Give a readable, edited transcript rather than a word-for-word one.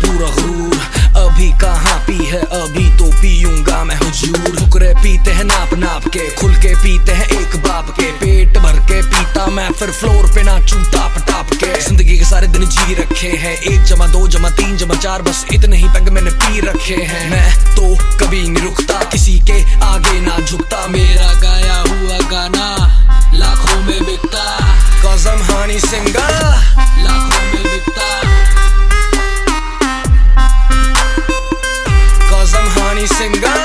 पूरा गुरूर। अभी कहाँ पी है, अभी तो पीऊंगा मैं हुजूर। फुकरे पीते हैं नाप नाप के, खुल के पीते हैं एक बाप के। पेट भर के पीता मैं, फिर फ्लोर पे नाचूं टाप टाप के। जिंदगी के सारे दिन जी रखे हैं, 1 जमा 2 जमा 3 जमा 4, बस इतने ही पैग मैंने पी रखे हैं। मैं तो कभी नहीं रुकता, किसी के आगे ना झुकता। मेरा गाया हुआ गाना लाखों में बिकता, कसम हनी सिंगर लाखों में बिकता, कसम हनी सिंगर।